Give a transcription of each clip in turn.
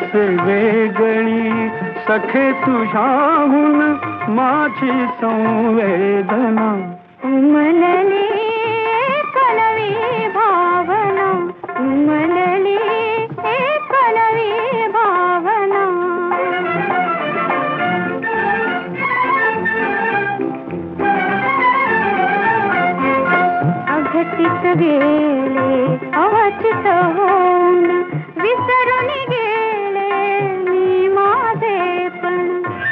नस वेगळी सखे तुझ्याहून माझी संवेदना उमलली कलवी भावना उमलली कलवी भावना अघटित गेले अवचित होऊन विसरून गेले मी माझेपण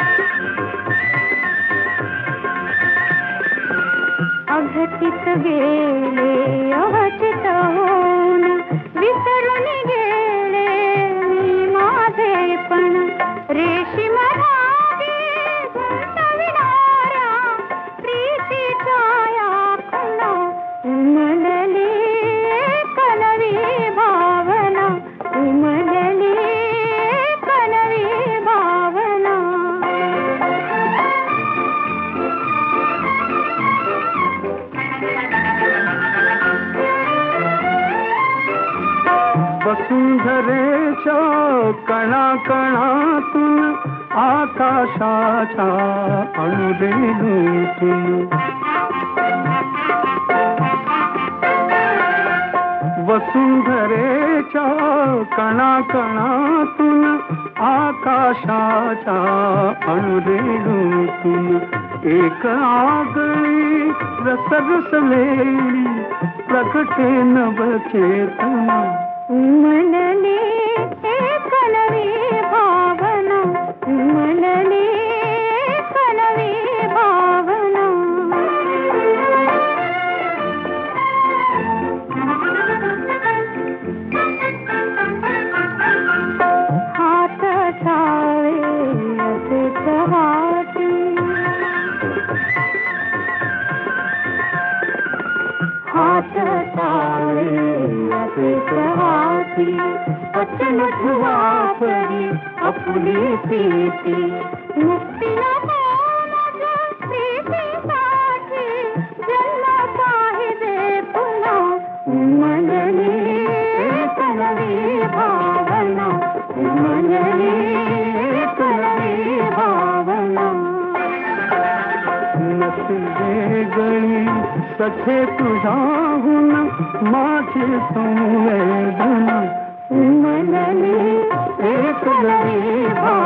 अघटित गेले अवचित होऊन विसरून गेले मी माझेपण रेशीम धागे गुंतविणाऱ्या प्रीतीच्या या खुणा उमलली कलवी भावना उमलली कलवी भावना वसुंधरेच्या कणाकणातून आकाशाच्या अणुरेणूतून वसुंधरेच्या कणाकणातून आकाशाच्या अणुरेणूतून एक आगळी रसरसलेली प्रकटे नवचेतना उमलली कलवी भावना उमलली कलवी भावना हात छावे असेच हाती हात छावे असेच हाती वचन ठुवा परी आपुली प्रीती मुक्ती प्रीतीसाठी जन्म पाहिजे पुन्हा उमलली कलवी भावना उमलली कलवी भावना नस वेगळी सखे तुझ्याहून माझी संवेदना उमलली कलवी भावना